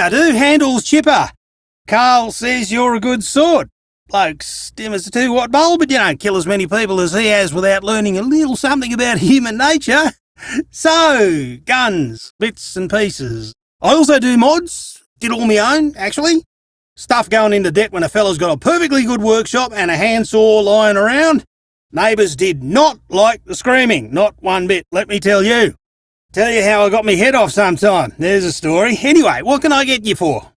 I do. Handles chipper. Carl says you're a good sort. Bloke's dim as a 2-watt bulb, but you don't kill as many people as he has without learning a little something about human nature. So, guns, bits and pieces. I also do mods. Did all my own, actually. Stuff going into debt when a fella's got a perfectly good workshop and a handsaw lying around. Neighbours did not like the screaming, not one bit, let me tell you. Tell you how I got me head off sometime. There's a story. Anyway, what can I get you for?